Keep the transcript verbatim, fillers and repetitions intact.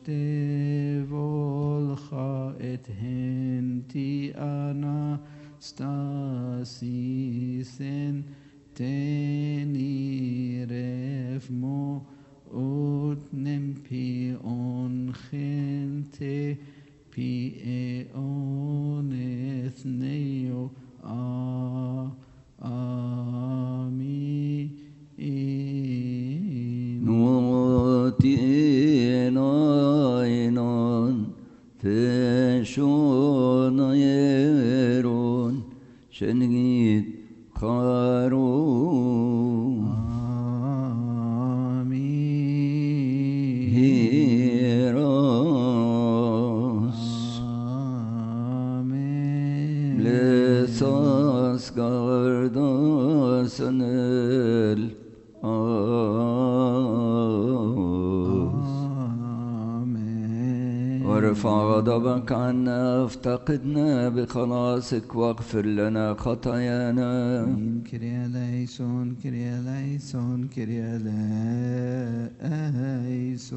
volcha et henti anastasisen teniref mo ut nempi on gente pi eon ethneo a ami نوتيناينان فشونايرون شنجيد قارون آمين هيراس آمين لساس قرداسنل وارفع غضبك عنا افتقدنا بخلاصك واغفر لنا خطايانا. كريا ليسون كريا ليسون كريا ليسون